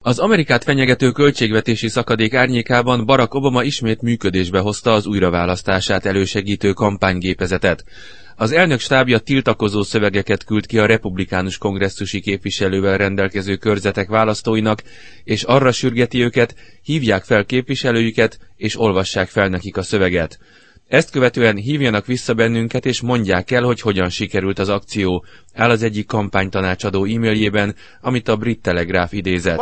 Az Amerikát fenyegető költségvetési szakadék árnyékában Barack Obama ismét működésbe hozta az újraválasztását elősegítő kampánygépezetet. Az elnök stábja tiltakozó szövegeket küld ki a republikánus kongresszusi képviselővel rendelkező körzetek választóinak, és arra sürgeti őket, hívják fel képviselőjüket, és olvassák fel nekik a szöveget. Ezt követően hívjanak vissza bennünket, és mondják el, hogy hogyan sikerült az akció, áll az egyik kampánytanácsadó e-mailjében, amit a Brit Telegraph idézett.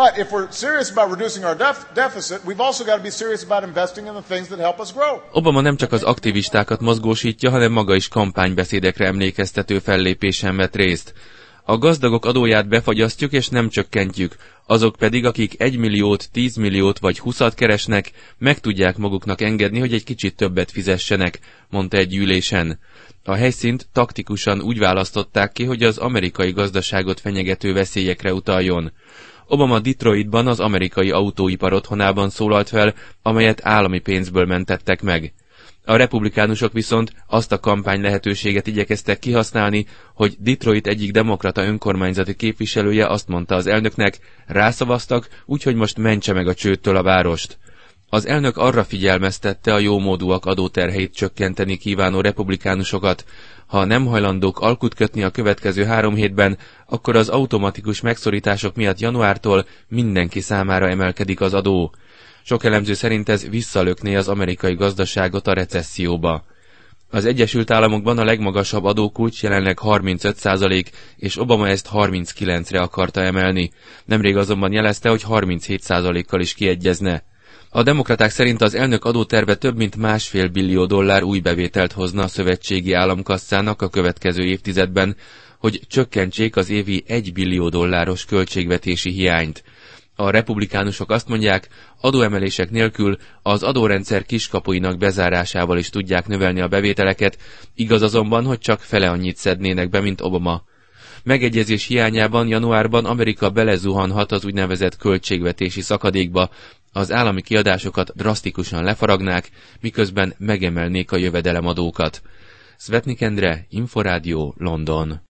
Obama nem csak az aktivistákat mozgósítja, hanem maga is kampánybeszédekre emlékeztető fellépésen vett részt. A gazdagok adóját befagyasztjuk és nem csökkentjük, azok pedig, akik 1 milliót, 10 milliót vagy 20-at keresnek, meg tudják maguknak engedni, hogy egy kicsit többet fizessenek, mondta egy ülésen. A helyszínt taktikusan úgy választották ki, hogy az amerikai gazdaságot fenyegető veszélyekre utaljon. Obama Detroitban az amerikai autóipar otthonában szólalt fel, amelyet állami pénzből mentettek meg. A republikánusok viszont azt a kampány lehetőséget igyekeztek kihasználni, hogy Detroit egyik demokrata önkormányzati képviselője azt mondta az elnöknek, rászavaztak, úgyhogy most mentse meg a csődtől a várost. Az elnök arra figyelmeztette a jómódúak adóterheit csökkenteni kívánó republikánusokat. Ha nem hajlandók alkut kötni a következő 3 hétben, akkor az automatikus megszorítások miatt januártól mindenki számára emelkedik az adó. Sok elemző szerint ez visszalökné az amerikai gazdaságot a recesszióba. Az Egyesült Államokban a legmagasabb adókulcs jelenleg 35%, és Obama ezt 39-re akarta emelni. Nemrég azonban jelezte, hogy 37%-kal is kiegyezne. A demokraták szerint az elnök adóterve több mint $1,5 billió új bevételt hozna a szövetségi államkasszának a következő évtizedben, hogy csökkentsék az évi $1 billió költségvetési hiányt. A republikánusok azt mondják, adóemelések nélkül az adórendszer kiskapuinak bezárásával is tudják növelni a bevételeket, igaz azonban, hogy csak fele annyit szednének be, mint Obama. Megegyezés hiányában januárban Amerika belezuhanhat az úgynevezett költségvetési szakadékba, az állami kiadásokat drasztikusan lefaragnák, miközben megemelnék a jövedelemadókat. Szvetnik Endre, Inforádió, London.